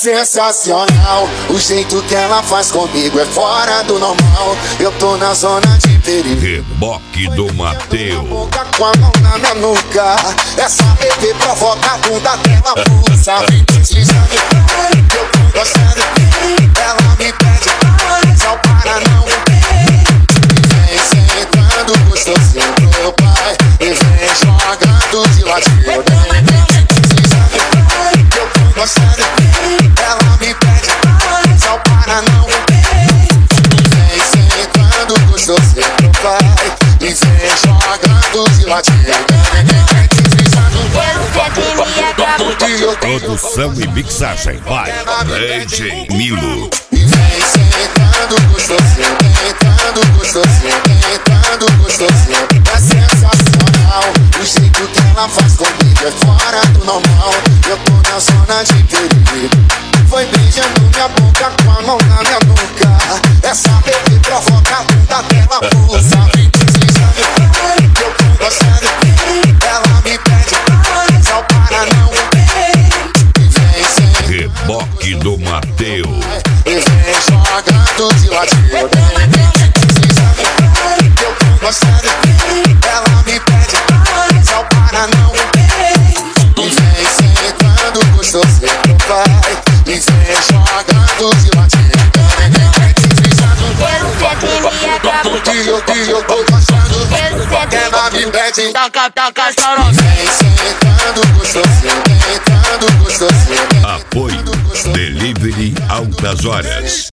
sensacional. O jeito que ela faz comigo é fora do normal. Eu tô na zona de perigo. Reboque do Mateus. Boca com a mão na minha nuca. Essa bebê provoca a bunda dela pulsa. Vem deslizando, eu tô gostando. Ela me pede, só para não. Vem sentando gostosinho pro pai. E vem jogando de ladinho. Vem deslizando, eu tô gostando. Ela me pede, só para não. Vem sentando gostosinho pro pai. E vem jogando de ladinho. Produção e mixagem vai DJ Milo. E vem sentando gostosinho, tentando gostosinho, tentando gostosinho. É sensacional, o jeito que ela faz comigo é fora do normal. Eu tô na zona de perigo. Foi beijando minha boca com a mão na minha nuca. Essa bebê provoca a bunda dela pulsa. Vem deslizando, eu tô gostando. Ela me pede, só para não. Reboque do Mateus. E vem jogando de ladinho. Eu tô gostando. Ela me pede, só para não. E vem sentando gostosinho pro pai. E vem jogando de ladinho. Eu tô gostando. Ela me pede, taca chorando. Vem sentando gostosinho, tentando gostosinho. Apoio Delivery Altas Horas.